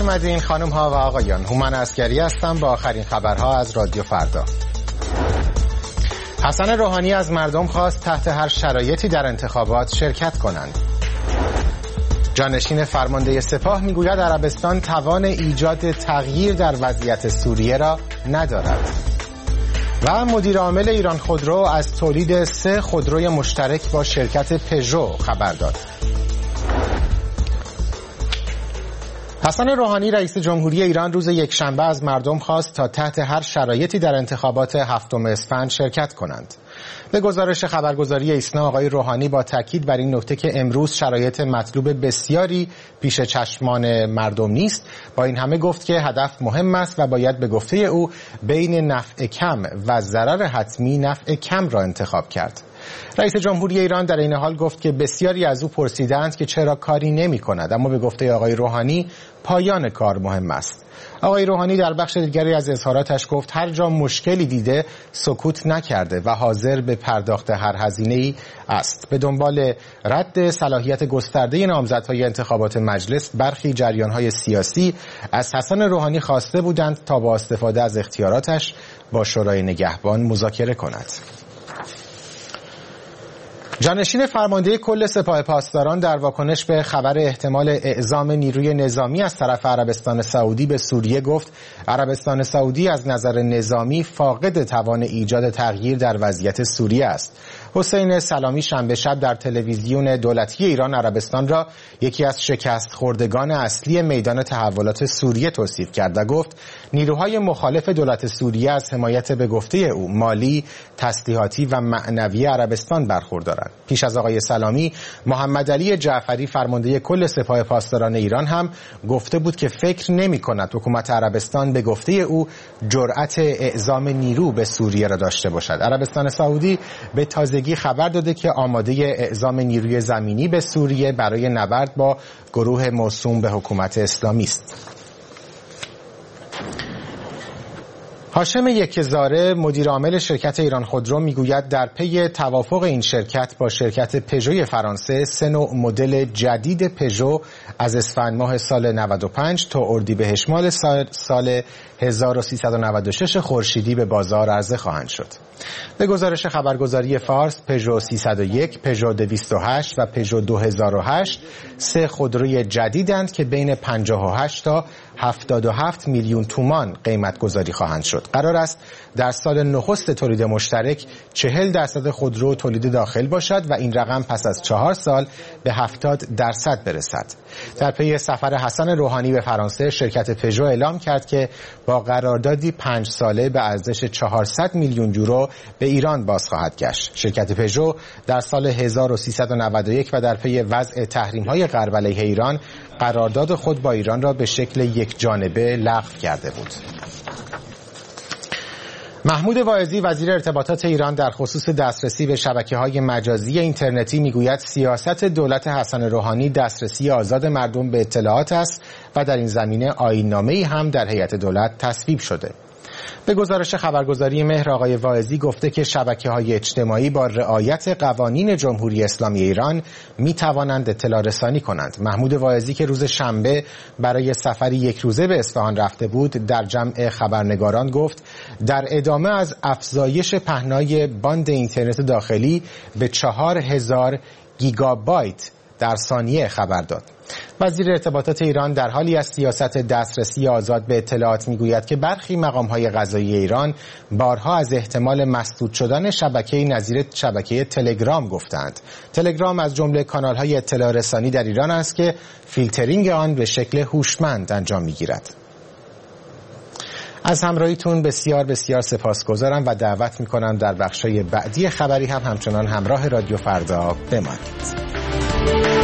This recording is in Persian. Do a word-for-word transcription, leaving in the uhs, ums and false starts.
خوش اومدین خانم ها و آقایان. هومن عسگری هستم با آخرین خبرها از رادیو فردا. حسن روحانی از مردم خواست تحت هر شرایطی در انتخابات شرکت کنند. جانشین فرمانده سپاه میگوید عربستان توان ایجاد تغییر در وضعیت سوریه را ندارد. و مدیر عامل ایران خودرو از تولید سه خودروی مشترک با شرکت پژو خبر داد. حسن روحانی رئیس جمهوری ایران روز یکشنبه از مردم خواست تا تحت هر شرایطی در انتخابات هفتم اسفند شرکت کنند. به گزارش خبرگزاری ایسنا آقای روحانی با تاکید بر این نکته که امروز شرایط مطلوب بسیاری پیش چشمان مردم نیست، با این همه گفت که هدف مهم است و باید به گفته او بین نفع کم و ضرر حتمی نفع کم را انتخاب کرد. رئیس جمهوری ایران در این حال گفت که بسیاری از او پرسیدند که چرا کاری نمی کند، اما به گفته آقای روحانی پایان کار مهم است. آقای روحانی در بخش دیگری از اظهاراتش گفت هر جا مشکلی دیده سکوت نکرده و حاضر به پرداخت هر هزینه‌ای است. به دنبال رد صلاحیت گسترده نامزدهای انتخابات مجلس، برخی جریان‌های سیاسی از حسن روحانی خواسته بودند تا با استفاده از اختیاراتش با شورای نگهبان مذاکره کند. جانشین فرمانده کل سپاه پاسداران در واکنش به خبر احتمال اعزام نیروی نظامی از طرف عربستان سعودی به سوریه گفت عربستان سعودی از نظر نظامی فاقد توان ایجاد تغییر در وضعیت سوریه است. حسین سلامی شنبه شب در تلویزیون دولتی ایران عربستان را یکی از شکست خوردگان اصلی میدان تحولات سوریه توصیف کرد و گفت نیروهای مخالف دولت سوریه از حمایت به گفته او مالی، تسلیحاتی و معنوی عربستان برخوردارند. پیش از آقای سلامی، محمد علی جعفری فرمانده کل سپاه پاسداران ایران هم گفته بود که فکر نمی‌کند حکومت عربستان به گفته او جرأت اعزام نیرو به سوریه را داشته باشد. عربستان سعودی به تازگی خبر داده که آماده اعزام نیروی زمینی به سوریه برای نبرد با گروه موسوم به حکومت اسلامی است. هاشم یکزاره مدیر عامل شرکت ایران خودرو میگوید در پی توافق این شرکت با شرکت پژو فرانسه سه نوع مدل جدید پژو از اسفند ماه سال نود و پنج تا اردیبهشت ماه سال هزار و سیصد و نود و شش خورشیدی به بازار عرضه خواهند شد. به گزارش خبرگزاری فارس، پژو سیصد و یک، پژو دویست و هشت و پژو دو هزار و هشت سه خودروی جدیدند که بین پنجاه و هشت تا هفتاد و هفت میلیون تومان قیمت گذاری خواهند شد. قرار است در سال نخست تولید مشترک چهل درصد خودرو تولید داخل باشد و این رقم پس از چهار سال به هفتاد درصد برسد. در پی سفر حسن روحانی به فرانسه، شرکت پژو اعلام کرد که با قراردادی پنج ساله به ارزش چهارصد میلیون یورو به ایران باز خواهد گشت. شرکت پژو در سال هزار و سیصد و نود و یک و در پی وضع تحریم‌های غرب علیه ایران قرارداد خود با ایران را به شکل یک جانبه لغو کرده بود. محمود واعظی وزیر ارتباطات ایران در خصوص دسترسی به شبکه‌های مجازی اینترنتی میگوید سیاست دولت حسن روحانی دسترسی آزاد مردم به اطلاعات است و در این زمینه آیین‌نامه‌ای هم در هیئت دولت تصویب شده. به گزارش خبرگزاری مهر آقای واعظی گفته که شبکه‌های اجتماعی با رعایت قوانین جمهوری اسلامی ایران می توانند اطلاع رسانی کنند. محمود واعظی که روز شنبه برای سفری یک روزه به اصفهان رفته بود در جمع خبرنگاران گفت در ادامه از افزایش پهنای باند اینترنت داخلی به چهار هزار گیگابایت در ثانیه خبر داد. وزیر ارتباطات ایران در حالی از سیاست دسترسی آزاد به اطلاعات میگوید که برخی مقام‌های قضایی ایران بارها از احتمال مسدود شدن شبکه‌ای نظیر شبکه تلگرام گفتند. تلگرام از جمله کانال‌های اطلاع رسانی در ایران است که فیلترینگ آن به شکل هوشمند انجام می‌گیرد. از همراهیتون بسیار بسیار سپاسگزارم و دعوت می‌کنم در بخش‌های بعدی خبری هم همچنان همراه رادیو فردا بمانید.